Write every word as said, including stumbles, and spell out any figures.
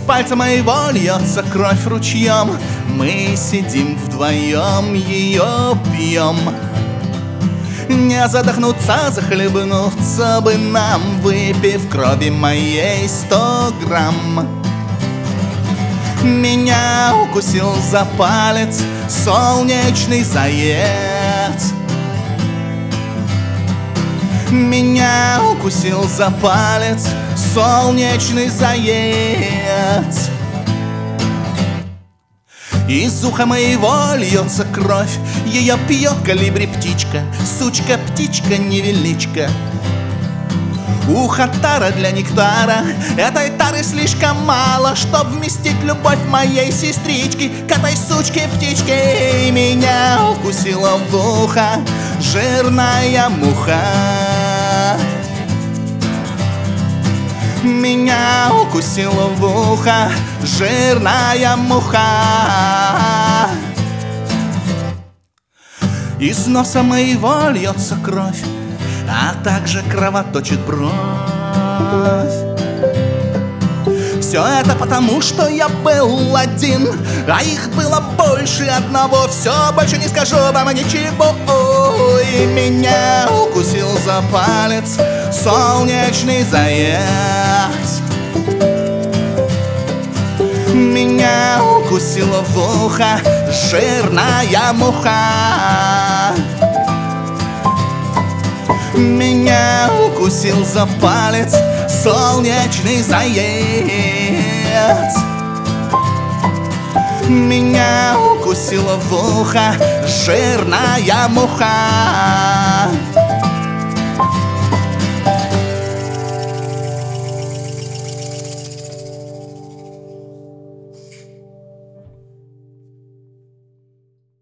пальца моего льется кровь ручьем. Мы сидим вдвоем, ее пьем. Не задохнуться, захлебнуться бы нам, выпив крови моей сто грамм. Меня укусил за палец солнечный заец. Меня укусил за палец солнечный заец. Из уха моего льется кровь, ее пьет колибри птичка, сучка, птичка, невеличка. Ухо тара для нектара, этой тары слишком мало, чтоб вместить любовь моей сестрички к этой сучке птичке. И меня укусила в ухо жирная муха. Меня укусила в ухо жирная муха. Из носа моего льется кровь, а также кровоточит бровь. Все это потому, что я был один, а их было больше одного. Все, больше не скажу вам ничего. И меня укусил за палец солнечный заец. Меня укусила в ухо жирная муха. Меня укусил за палец солнечный заец. Меня укусила в ухо жирная муха.